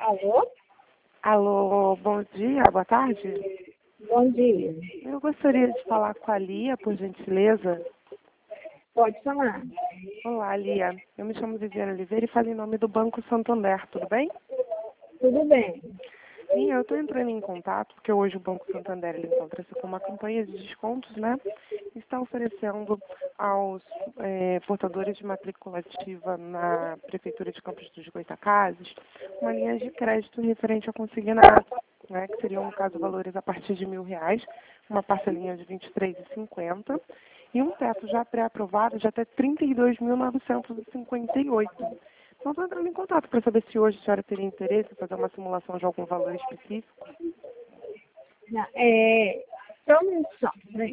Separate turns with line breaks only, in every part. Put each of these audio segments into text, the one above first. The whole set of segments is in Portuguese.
Alô?
Alô, bom dia, boa tarde.
Bom dia.
Eu gostaria de falar com a Lia, por gentileza.
Pode falar.
Olá, Lia. Eu me chamo Viviane Oliveira e falo em nome do Banco Santander, tudo bem?
Tudo bem.
Lia, eu estou entrando em contato porque hoje o Banco Santander ele encontra-se com uma campanha de descontos, né? Está oferecendo aos portadores de matrícula ativa na Prefeitura de Campos dos Goytacazes uma linha de crédito referente a consignado, né? Que seriam, no caso, valores a partir de R$ 1.000, uma parcelinha de R$ 23,50 e um teto já pré-aprovado de até R$ 32.958. Então, estou entrando em contato para saber se hoje a senhora teria interesse em fazer uma simulação de algum valor específico.
Não, só um minuto só. Peraí.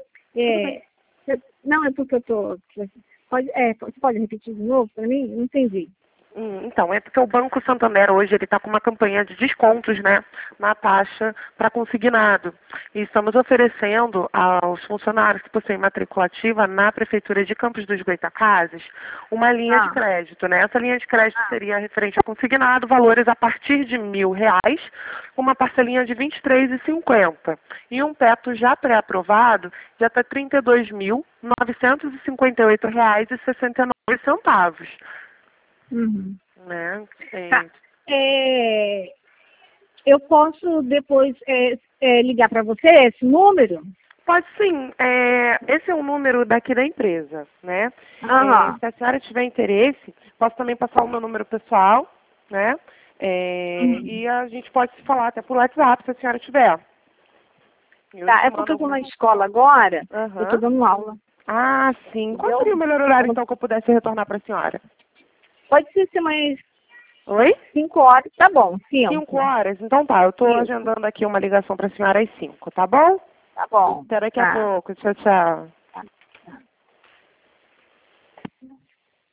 Não, é porque eu tô... você pode repetir de novo para mim? Não entendi.
Então, é porque o Banco Santander hoje ele está com uma campanha de descontos, né, na taxa para consignado. E estamos oferecendo aos funcionários que possuem matrícula ativa na Prefeitura de Campos dos Goytacazes uma linha de crédito, né? Essa linha de crédito seria referente a consignado, valores a partir de R$ 1.000, uma parcelinha de R$ 23,50 e um teto já pré-aprovado de até R$ 32.958,69.
Uhum.
Né?
Tá. Eu posso depois ligar para você esse número?
Pode sim. Esse é o número daqui da empresa, né? Se a senhora tiver interesse, posso também passar o meu número pessoal, né? E a gente pode se falar até por WhatsApp, se a senhora tiver.
Tá, é porque eu estou na escola agora, eu estou dando aula.
Ah, sim. Qual seria o melhor horário, então, que eu pudesse retornar para a senhora?
Pode ser mais...
Oi?
5 horas, tá bom, 5.
5 horas? Então tá, eu estou agendando aqui uma ligação para a senhora às 5, tá bom?
Tá bom.
Até daqui a pouco. Tchau, tchau.